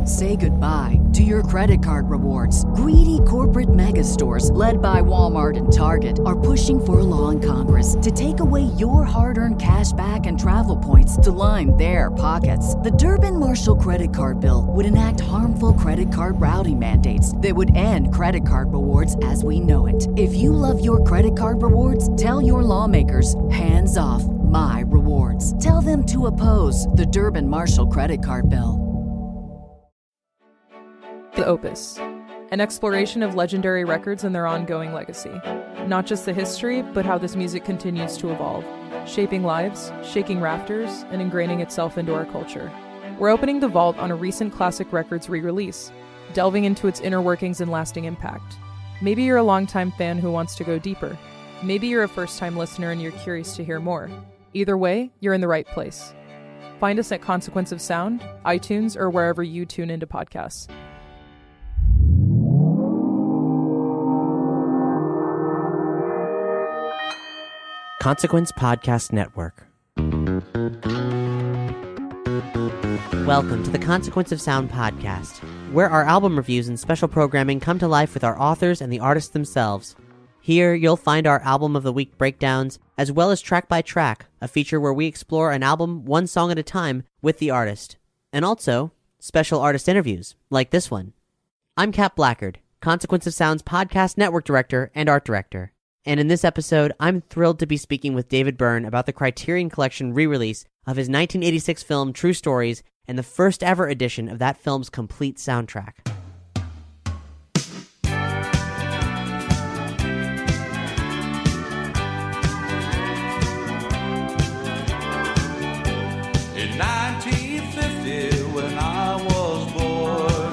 Say goodbye to your credit card rewards. Greedy corporate mega stores, led by Walmart and Target, are pushing for a law in Congress to take away your hard-earned cash back and travel points to line their pockets. The Durbin-Marshall credit card bill would enact harmful credit card routing mandates that would end credit card rewards as we know it. If you love your credit card rewards, tell your lawmakers, hands off my rewards. Tell them to oppose the Durbin-Marshall credit card bill. The Opus, an exploration of legendary records and their ongoing legacy. Not just the history, but how this music continues to evolve, shaping lives, shaking rafters, and ingraining itself into our culture. We're opening the vault on a recent classic records re-release, delving into its inner workings and lasting impact. Maybe you're a longtime fan who wants to go deeper. Maybe you're a first-time listener and you're curious to hear more. Either way, you're in the right place. Find us at Consequence of Sound, iTunes, or wherever you tune into podcasts. Consequence Podcast Network. Welcome to the Consequence of Sound podcast, where our album reviews and special programming come to life with our authors and the artists themselves. Here, you'll find our Album of the Week breakdowns, as well as Track by Track, a feature where we explore an album one song at a time with the artist. And also, special artist interviews, like this one. I'm Cap Blackard, Consequence of Sound's podcast network director and art director. And in this episode, I'm thrilled to be speaking with David Byrne about the Criterion Collection re-release of his 1986 film True Stories and the first ever edition of that film's complete soundtrack. In 1950, when I was born,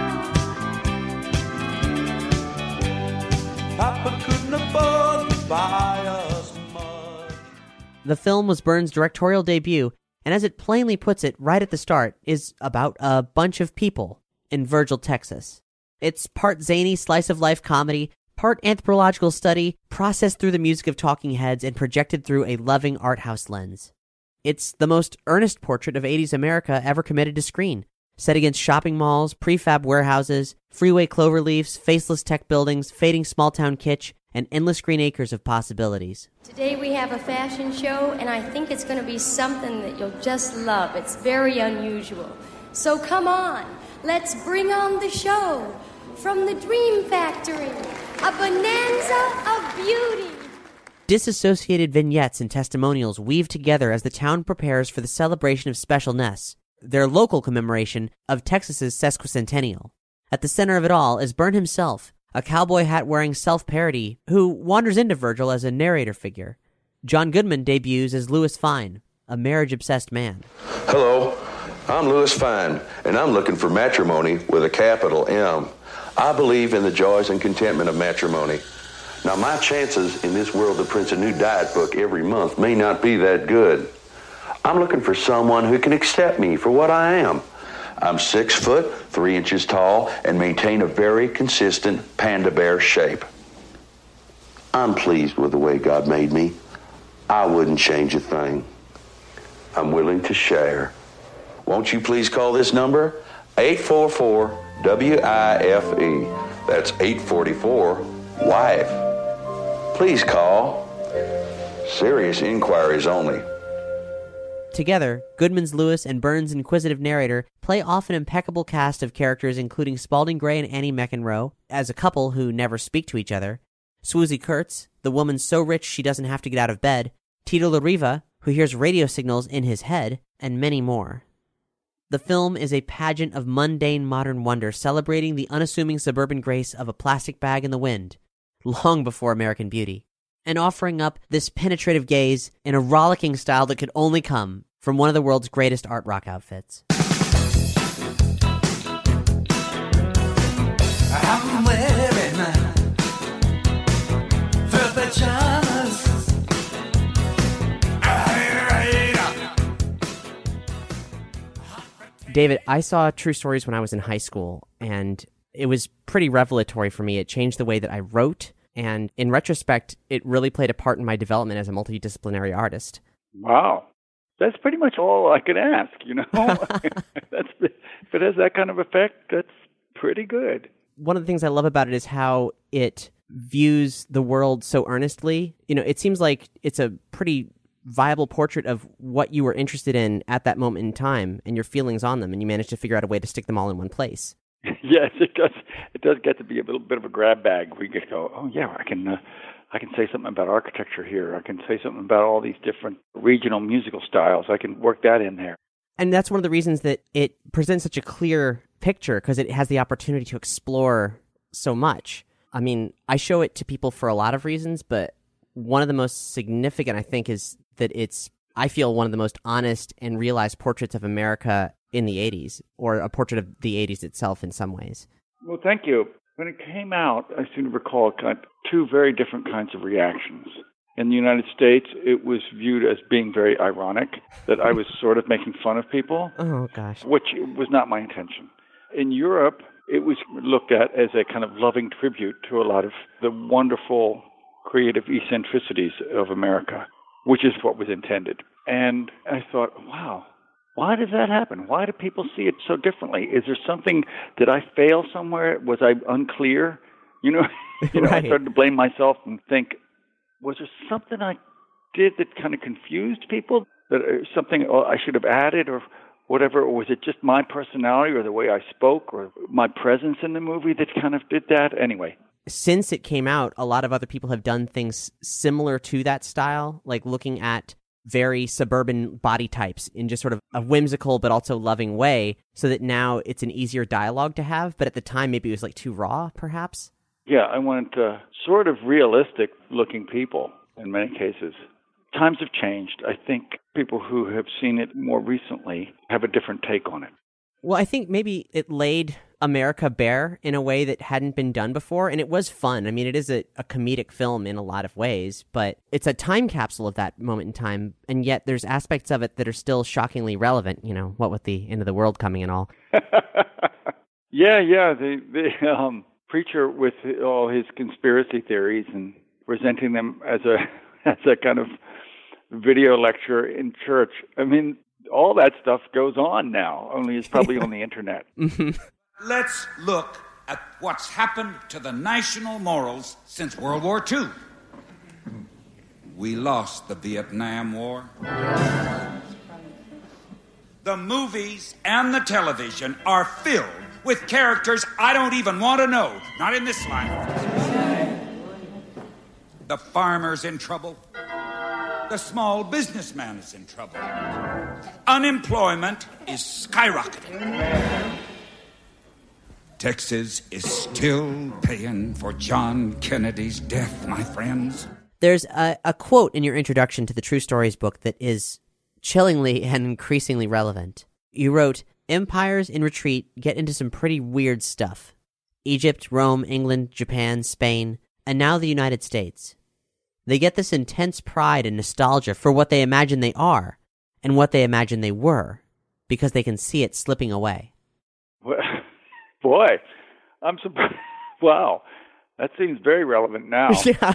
Papa couldn't afford to buy us much. The film was Byrne's directorial debut, and as it plainly puts it right at the start, is about a bunch of people in Virgil, Texas. It's part zany slice-of-life comedy, part anthropological study, processed through the music of Talking Heads and projected through a loving art house lens. It's the most earnest portrait of 80s America ever committed to screen, set against shopping malls, prefab warehouses, freeway cloverleafs, faceless tech buildings, fading small-town kitsch, and endless green acres of possibilities. Today we have a fashion show, and I think it's going to be something that you'll just love. It's very unusual. So come on, let's bring on the show. From the Dream Factory, a bonanza of beauty. Disassociated vignettes and testimonials weave together as the town prepares for the celebration of Specialness, their local commemoration of Texas's sesquicentennial. At the center of it all is Byrne himself, a cowboy hat-wearing self-parody who wanders into Virgil as a narrator figure. John Goodman debuts as Louis Fine, a marriage-obsessed man. Hello, I'm Louis Fine, and I'm looking for matrimony with a capital M. I believe in the joys and contentment of matrimony. Now, my chances in this world that prints a new diet book every month may not be that good. I'm looking for someone who can accept me for what I am. I'm 6 foot, 3 inches tall, and maintain a very consistent panda bear shape. I'm pleased with the way God made me. I wouldn't change a thing. I'm willing to share. Won't you please call this number? 844-WIFE. That's 844-WIFE. Please call. Serious inquiries only. Together, Goodman's Louis and Byrne's inquisitive narrator play off an impeccable cast of characters including Spalding Gray and Annie McEnroe, as a couple who never speak to each other, Swoosie Kurtz, the woman so rich she doesn't have to get out of bed, Tito LaRiva, who hears radio signals in his head, and many more. The film is a pageant of mundane modern wonder celebrating the unassuming suburban grace of a plastic bag in the wind, long before American Beauty, and offering up this penetrative gaze in a rollicking style that could only come from one of the world's greatest art rock outfits. I'm wearing fur pajamas. David, I saw True Stories when I was in high school, and it was pretty revelatory for me. It changed the way that I wrote, and in retrospect, it really played a part in my development as a multidisciplinary artist. Wow. That's pretty much all I could ask, you know. If it has that kind of effect, that's pretty good. One of the things I love about it is how it views the world so earnestly. You know, it seems like it's a pretty viable portrait of what you were interested in at that moment in time and your feelings on them, and you managed to figure out a way to stick them all in one place. Yes, it does. It does get to be a little bit of a grab bag. We get to go, oh yeah, I can say something about architecture here. I can say something about all these different regional musical styles. I can work that in there. And that's one of the reasons that it presents such a clear picture, because it has the opportunity to explore so much. I mean, I show it to people for a lot of reasons, but one of the most significant, I think, is that it's, I feel, one of the most honest and realized portraits of America in the 80s, or a portrait of the 80s itself in some ways. Well, thank you. When it came out, I seem to recall two very different kinds of reactions. In the United States, it was viewed as being very ironic, that I was sort of making fun of people. Oh, gosh. Which was not my intention. In Europe, it was looked at as a kind of loving tribute to a lot of the wonderful creative eccentricities of America, which is what was intended. And I thought, wow, why does that happen? Why do people see it so differently? Is there something, did I fail somewhere? Was I unclear? Right. I started to blame myself and think, was there something I did that kind of confused people? That something I should have added or whatever? Or was it just my personality or the way I spoke or my presence in the movie that kind of did that? Anyway. Since it came out, a lot of other people have done things similar to that style, like looking at very suburban body types in just sort of a whimsical but also loving way, so that now it's an easier dialogue to have. But at the time, maybe it was like too raw, perhaps? Yeah, I wanted sort of realistic-looking people in many cases. Times have changed. I think people who have seen it more recently have a different take on it. Well, I think maybe it laid America bare in a way that hadn't been done before, and it was fun. I mean, it is a comedic film in a lot of ways, but it's a time capsule of that moment in time, and yet there's aspects of it that are still shockingly relevant, what with the end of the world coming and all. Yeah, the preacher with all his conspiracy theories and presenting them as a kind of video lecture in church. I mean, all that stuff goes on now, only it's probably on the internet. Let's look at what's happened to the national morals since World War II. We lost the Vietnam War. The movies and the television are filled with characters I don't even want to know. Not in this life. The farmer's in trouble. The small businessman is in trouble. Unemployment is skyrocketing. Texas is still paying for John Kennedy's death, my friends. There's a quote in your introduction to the True Stories book that is chillingly and increasingly relevant. You wrote, "Empires in retreat get into some pretty weird stuff. Egypt, Rome, England, Japan, Spain, and now the United States. They get this intense pride and nostalgia for what they imagine they are and what they imagine they were, because they can see it slipping away." Boy, I'm surprised. Wow, that seems very relevant now. Yeah.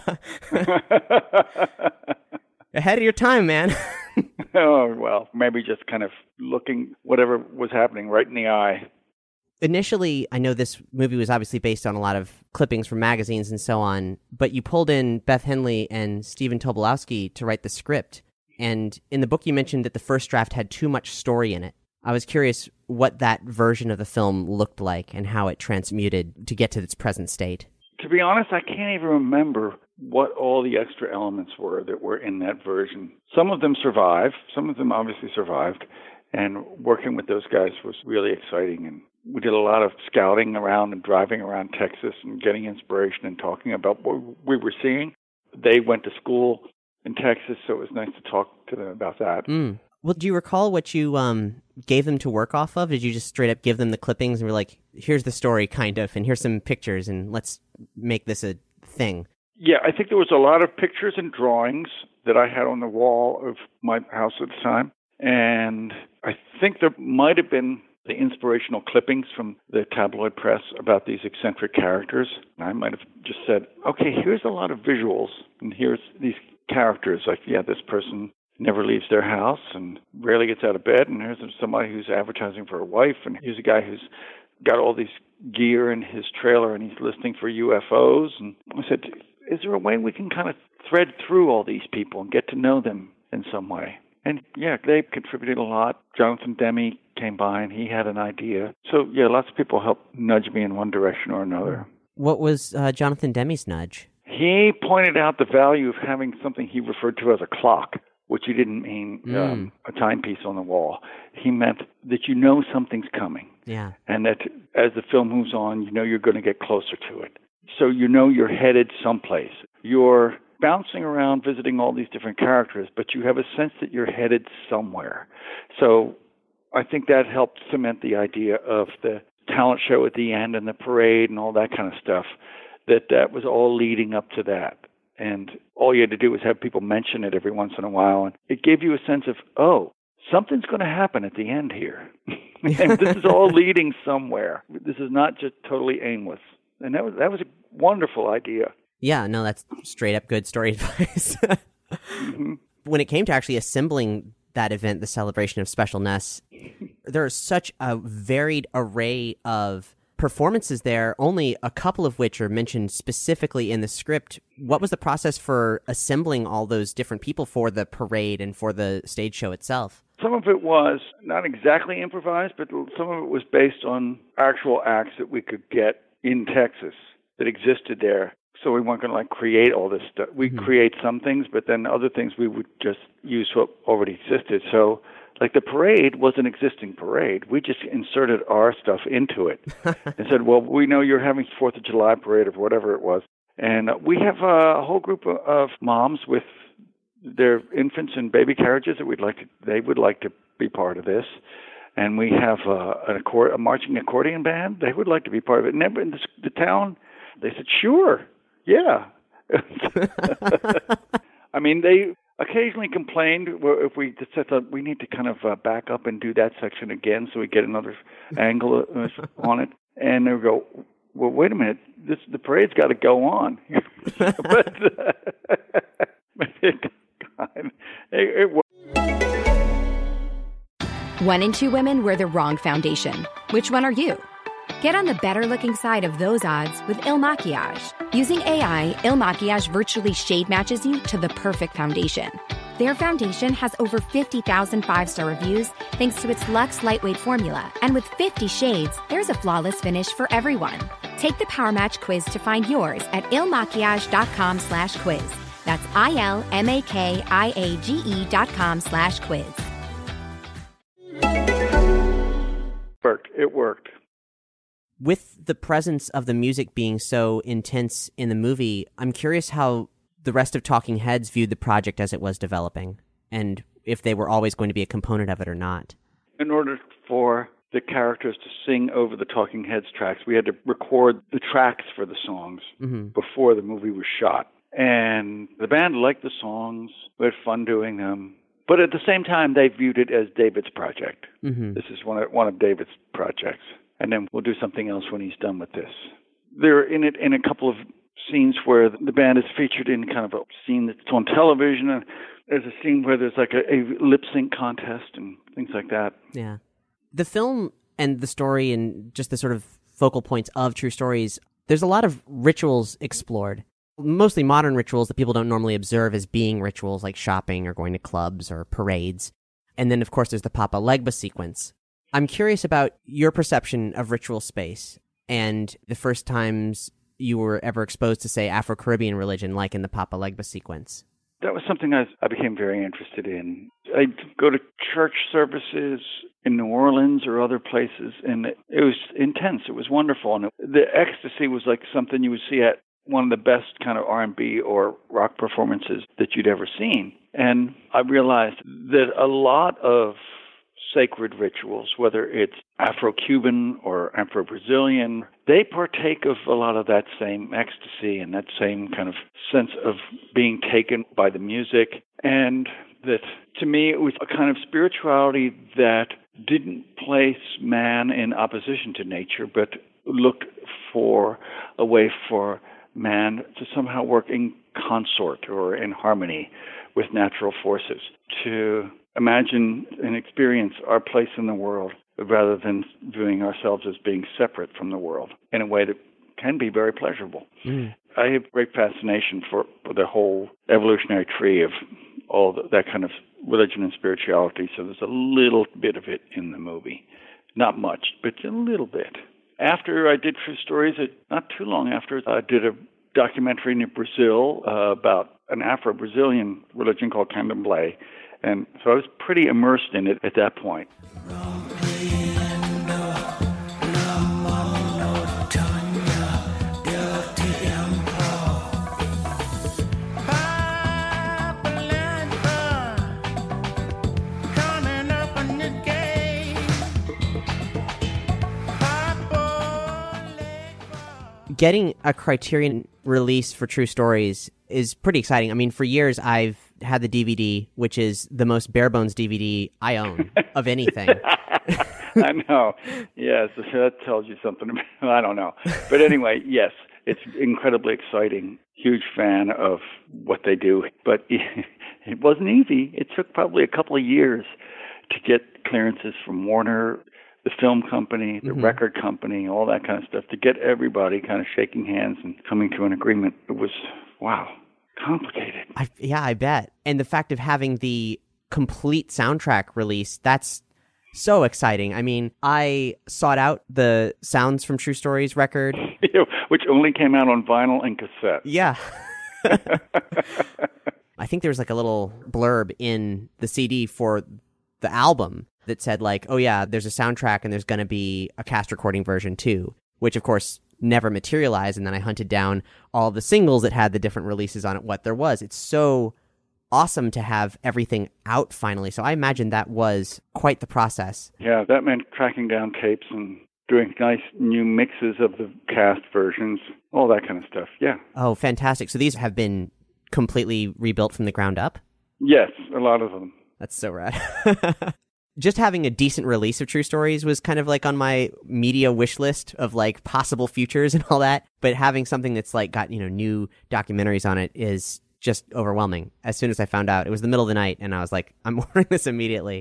Ahead of your time, man. Oh, well, maybe just kind of looking whatever was happening right in the eye. Initially, I know this movie was obviously based on a lot of clippings from magazines and so on, but you pulled in Beth Henley and Stephen Tobolowsky to write the script. And in the book, you mentioned that the first draft had too much story in it. I was curious what that version of the film looked like and how it transmuted to get to its present state. To be honest, I can't even remember what all the extra elements were that were in that version. Some of them survived. Some of them obviously survived. And working with those guys was really exciting. And we did a lot of scouting around and driving around Texas and getting inspiration and talking about what we were seeing. They went to school in Texas, so it was nice to talk to them about that. Well, do you recall what you gave them to work off of? Did you just straight up give them the clippings and were like, here's the story, kind of, and here's some pictures, and let's make this a thing? Yeah, I think there was a lot of pictures and drawings that I had on the wall of my house at the time. And I think there might have been the inspirational clippings from the tabloid press about these eccentric characters. And I might have just said, okay, here's a lot of visuals, and here's these characters. Like, yeah, this person never leaves their house and rarely gets out of bed. And here's somebody who's advertising for a wife. And here's a guy who's got all these gear in his trailer and he's listening for UFOs. And I said, is there a way we can kind of thread through all these people and get to know them in some way? And yeah, they contributed a lot. Jonathan Demme came by and he had an idea. So yeah, lots of people helped nudge me in one direction or another. What was Jonathan Demme's nudge? He pointed out the value of having something he referred to as a clock, which he didn't mean a timepiece on the wall. He meant that you know something's coming. Yeah. And that as the film moves on, you know you're going to get closer to it. So you know you're headed someplace. You're bouncing around visiting all these different characters, but you have a sense that you're headed somewhere. So I think that helped cement the idea of the talent show at the end and the parade and all that kind of stuff, that was all leading up to that. And all you had to do was have people mention it every once in a while. And it gave you a sense of, oh, something's going to happen at the end here. And this is all leading somewhere. This is not just totally aimless. And that was a wonderful idea. Yeah, no, that's straight up good story advice. Mm-hmm. When it came to actually assembling that event, the celebration of Special Ness, there is such a varied array of performances there, only a couple of which are mentioned specifically in the script. What was the process for assembling all those different people for the parade and for the stage show itself? Some of it was not exactly improvised, but some of it was based on actual acts that we could get in Texas that existed there. So we weren't going to create all this stuff. We create some things, but then other things we would just use what already existed. So the parade was an existing parade. We just inserted our stuff into it and said, well, we know you're having 4th of July parade or whatever it was. And we have a whole group of moms with their infants in baby carriages that they would like to be part of this. And we have a marching accordion band. They would like to be part of it. And in the town, they said, sure, yeah. I mean, they occasionally complained if we said that we need to kind of back up and do that section again so we get another angle on it. And they would go, well, wait a minute, the parade's got to go on. But it worked. 1 in 2 women wear the wrong foundation. Which one are you? Get on the better-looking side of those odds with Il Makiage. Using AI, Il Makiage virtually shade matches you to the perfect foundation. Their foundation has over 50,000 5-star reviews thanks to its luxe lightweight formula. And with 50 shades, there's a flawless finish for everyone. Take the Power Match quiz to find yours at ilmakiage.com/quiz. That's ILMAKIAGE.com/quiz. It worked. With the presence of the music being so intense in the movie, I'm curious how the rest of Talking Heads viewed the project as it was developing, and if they were always going to be a component of it or not. In order for the characters to sing over the Talking Heads tracks, we had to record the tracks for the songs before the movie was shot. And the band liked the songs. We had fun doing them. But at the same time, they viewed it as David's project. This is one of David's projects. And then we'll do something else when he's done with this. They're in it in a couple of scenes where the band is featured in kind of a scene that's on television. And there's a scene where there's a lip sync contest and things like that. Yeah. The film and the story and just the sort of focal points of True Stories, there's a lot of rituals explored. Mostly modern rituals that people don't normally observe as being rituals, like shopping or going to clubs or parades. And then, of course, there's the Papa Legba sequence. I'm curious about your perception of ritual space and the first times you were ever exposed to, say, Afro-Caribbean religion, like in the Papa Legba sequence. That was something I became very interested in. I'd go to church services in New Orleans or other places, and it was intense. It was wonderful. And the ecstasy was like something you would see at one of the best kind of R&B or rock performances that you'd ever seen. And I realized that a lot of sacred rituals, whether it's Afro-Cuban or Afro-Brazilian, they partake of a lot of that same ecstasy and that same kind of sense of being taken by the music. And that, to me, it was a kind of spirituality that didn't place man in opposition to nature, but looked for a way for man to somehow work in consort or in harmony with natural forces, to imagine and experience our place in the world rather than viewing ourselves as being separate from the world in a way that can be very pleasurable. I have great fascination for the whole evolutionary tree of all that kind of religion and spirituality, so there's a little bit of it in the movie. Not much, but a little bit. After I did True Stories, not too long after, I did a documentary in Brazil about an Afro-Brazilian religion called Candomblé, and so I was pretty immersed in it at that point. Getting a Criterion release for True Stories is pretty exciting. I mean, for years I've had the DVD, which is the most bare-bones DVD I own of anything. I know. Yes, that tells you something. I don't know. But anyway, yes, it's incredibly exciting. Huge fan of what they do. But it wasn't easy. It took probably a couple of years to get clearances from Warner, the film company, the record company, all that kind of stuff, to get everybody kind of shaking hands and coming to an agreement. It was, wow, complicated. I bet. And the fact of having the complete soundtrack release, that's so exciting. I mean, I sought out the sounds from True Stories record. Which only came out on vinyl and cassette. Yeah. I think there was like a little blurb in the CD for the album that said like, oh yeah, there's a soundtrack and there's going to be a cast recording version too, which of course never materialized. And then I hunted down all the singles that had the different releases on it, what there was. It's so awesome to have everything out finally. So I imagine that was quite the process. Yeah, that meant tracking down tapes and doing nice new mixes of the cast versions, all that kind of stuff. Yeah. Oh, fantastic. So these have been completely rebuilt from the ground up? Yes, a lot of them. That's so rad. Just having a decent release of True Stories was kind of like on my media wish list of like possible futures and all that. But having something that's like got, new documentaries on it is just overwhelming. As soon as I found out, it was the middle of the night and I was like, I'm ordering this immediately.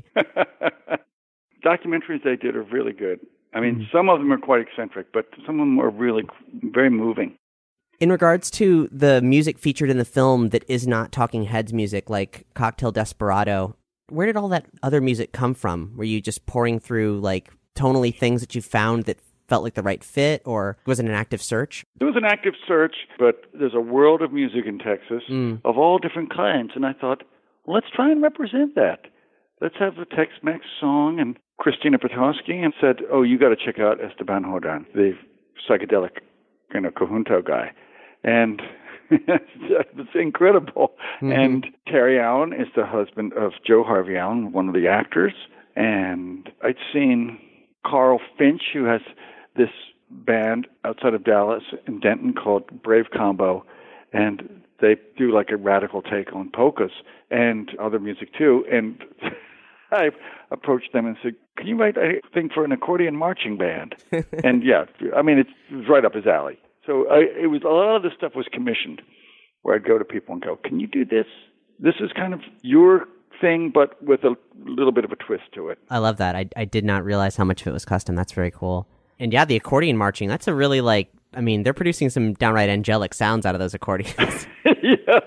Documentaries they did are really good. I mean, some of them are quite eccentric, but some of them are really very moving. In regards to the music featured in the film that is not Talking Heads music, like Cocktail Desperado, where did all that other music come from? Were you just pouring through like tonally things that you found that felt like the right fit, or was it an active search? It was an active search, but there's a world of music in Texas of all different kinds, and I thought, well, let's try and represent that. Let's have a Tex-Mex song, and Christina Petosky and said, oh, you got to check out Esteban Jordan, the psychedelic conjunto guy. And it's incredible. And Terry Allen is the husband of Joe Harvey Allen, one of the actors. And I'd seen Carl Finch, who has this band outside of Dallas in Denton called Brave Combo. And they do like a radical take on polkas and other music too. And I approached them and said, can you write a thing for an accordion marching band? And yeah, I mean, it was right up his alley. So it was a lot of the stuff was commissioned, where I'd go to people and go, "Can you do this? This is kind of your thing, but with a little bit of a twist to it." I love that. I did not realize how much of it was custom. That's very cool. And yeah, the accordion marching. That's a really they're producing some downright angelic sounds out of those accordions. Yeah.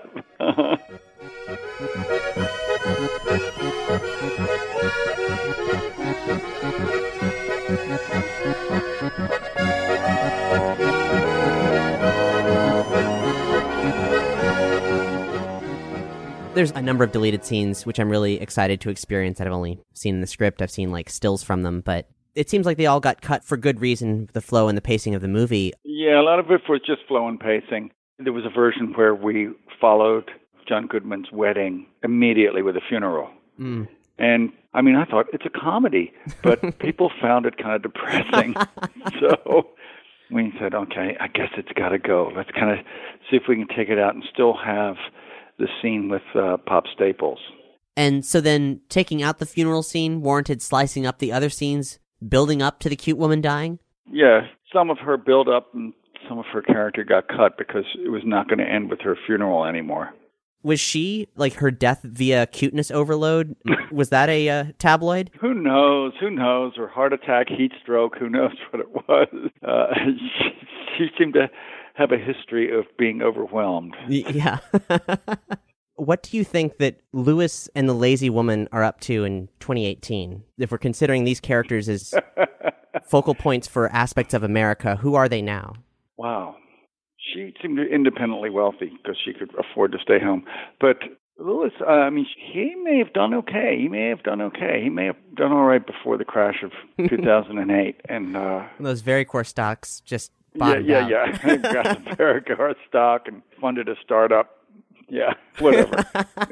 There's a number of deleted scenes, which I'm really excited to experience that I've only seen in the script. I've seen like stills from them, but it seems like they all got cut for good reason, the flow and the pacing of the movie. Yeah, a lot of it was just flow and pacing. There was a version where we followed John Goodman's wedding immediately with a funeral. And I mean, I thought it's a comedy, but people found it kind of depressing. So we said, okay, I guess it's got to go. Let's kind of see if we can take it out and still have the scene with Pop Staples. And so then taking out the funeral scene warranted slicing up the other scenes, building up to the cute woman dying? Yeah, some of her build up and some of her character got cut because it was not going to end with her funeral anymore. Was she, like, her death via cuteness overload, was that a tabloid? Who knows? Or heart attack, heat stroke, who knows what it was. She seemed to have a history of being overwhelmed. Yeah. What do you think that Lewis and the Lazy Woman are up to in 2018? If we're considering these characters as focal points for aspects of America, who are they now? Wow. She seemed independently wealthy because she could afford to stay home. But Lewis, he may have done okay. He may have done all right before the crash of 2008. And those Vericore stocks just bottomed out. Yeah. Got some Vericore stock and funded a startup. Yeah, whatever.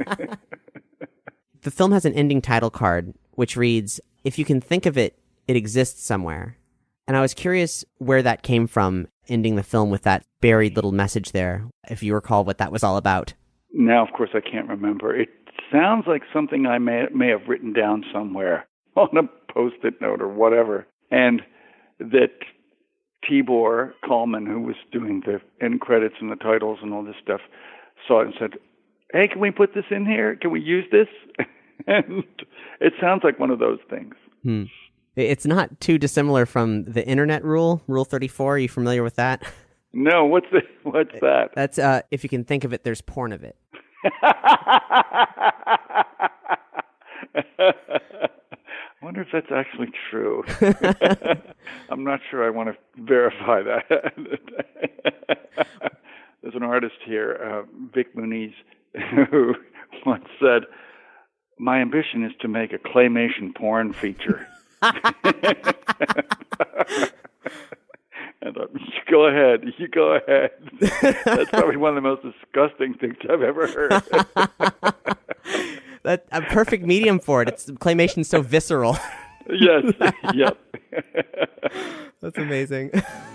The film has an ending title card, which reads, "If you can think of it, it exists somewhere." And I was curious where that came from, ending the film with that buried little message there, if you recall what that was all about. Now, of course, I can't remember. It sounds like something I may have written down somewhere on a Post-it note or whatever. And that Tibor Kalman, who was doing the end credits and the titles and all this stuff, saw it and said, "Hey, can we put this in here? Can we use this?" And it sounds like one of those things. It's not too dissimilar from the internet rule, Rule 34. Are you familiar with that? No, what's that? That's if you can think of it, there's porn of it. I wonder if that's actually true. I'm not sure I want to verify that. There's an artist here, Vic Muniz, who once said, "My ambition is to make a claymation porn feature." And you go ahead. That's probably one of the most disgusting things I've ever heard. That's a perfect medium for it. Claymation's so visceral. Yes. Yep. That's amazing.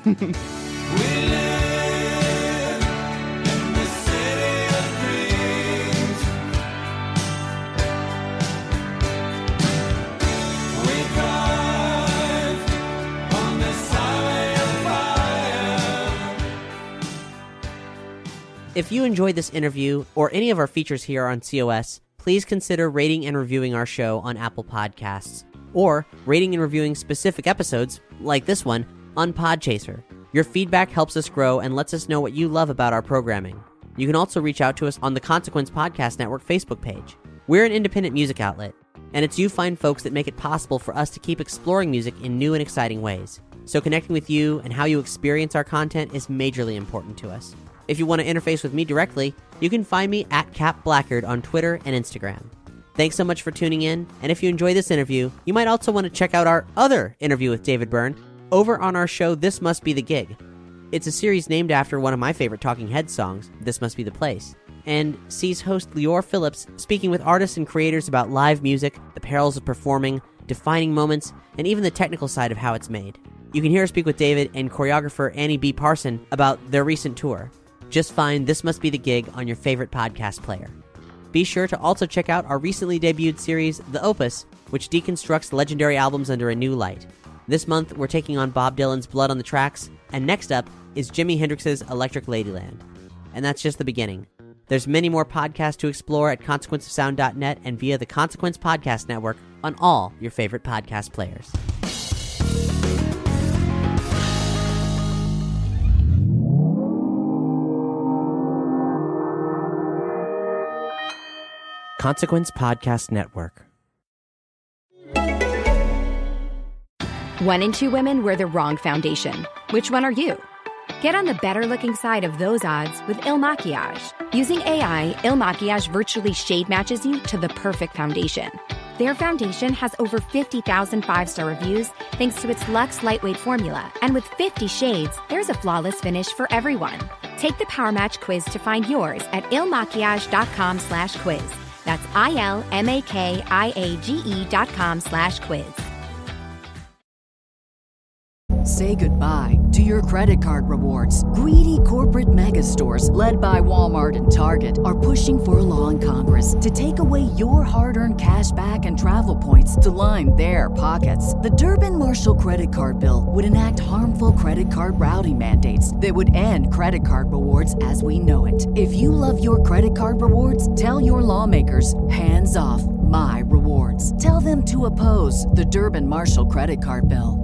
If you enjoyed this interview or any of our features here on COS, please consider rating and reviewing our show on Apple Podcasts, or rating and reviewing specific episodes, like this one, on Podchaser. Your feedback helps us grow and lets us know what you love about our programming. You can also reach out to us on the Consequence Podcast Network Facebook page. We're an independent music outlet, and it's you fine folks that make it possible for us to keep exploring music in new and exciting ways. So connecting with you and how you experience our content is majorly important to us. If you want to interface with me directly, you can find me at Cap Blackard on Twitter and Instagram. Thanks so much for tuning in, and if you enjoy this interview, you might also want to check out our other interview with David Byrne over on our show This Must Be the Gig. It's a series named after one of my favorite Talking Heads songs, This Must Be the Place, and sees host Lior Phillips speaking with artists and creators about live music, the perils of performing, defining moments, and even the technical side of how it's made. You can hear her speak with David and choreographer Annie B. Parson about their recent tour. Just find This Must Be the Gig on your favorite podcast player. Be sure to also check out our recently debuted series, The Opus, which deconstructs legendary albums under a new light. This month, we're taking on Bob Dylan's Blood on the Tracks, and next up is Jimi Hendrix's Electric Ladyland. And that's just the beginning. There's many more podcasts to explore at consequenceofsound.net and via the Consequence Podcast Network on all your favorite podcast players. Consequence Podcast Network. 1 in 2 women wear the wrong foundation. Which one are you? Get on the better-looking side of those odds with Il Makiage. Using AI, Il Makiage virtually shade matches you to the perfect foundation. Their foundation has over 50,000 5-star reviews thanks to its luxe lightweight formula. And with 50 shades, there's a flawless finish for everyone. Take the Power Match quiz to find yours at ilmakiage.com/quiz. That's ILMAKIAGE.com/quiz. Say goodbye to your credit card rewards. Greedy corporate mega stores, led by Walmart and Target, are pushing for a law in Congress to take away your hard-earned cash back and travel points to line their pockets. The Durbin-Marshall credit card bill would enact harmful credit card routing mandates that would end credit card rewards as we know it. If you love your credit card rewards, tell your lawmakers, hands off my rewards. Tell them to oppose the Durbin-Marshall credit card bill.